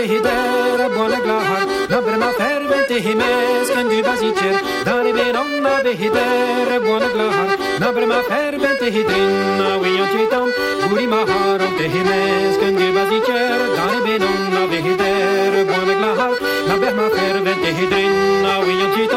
behider buona glahar na brema fervente himes kan du basicher dar ben onna behider buona glahar na brema fervente hidrin na wion chitam guri mahar te himes kan du basicher dar ben onna behider buona glahar na brema fervente hidrin na wion chitam